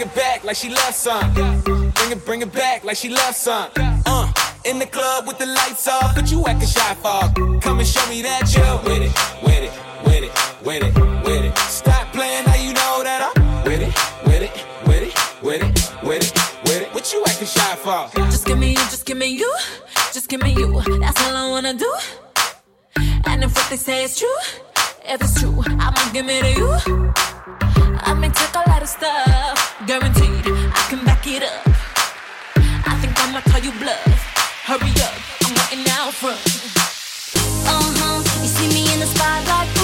it back like she loves some. Bring it back like she loves some. In the club with the lights off, but you acting shy for. Come and show me that you're with it, with it, with it, with it, with it. Stop playing, now you know that I'm with it, with it, with it, with it, with it, with it. What you acting shy for? Just give me you, just give me you, just give me you. That's all I wanna do. And if what they say is true, if it's true, I'ma give it to you. I may take a lot of stuff, guaranteed I can back it up. I think I'ma call you bluff. Hurry up, I'm waiting out front. You see me in the spotlight.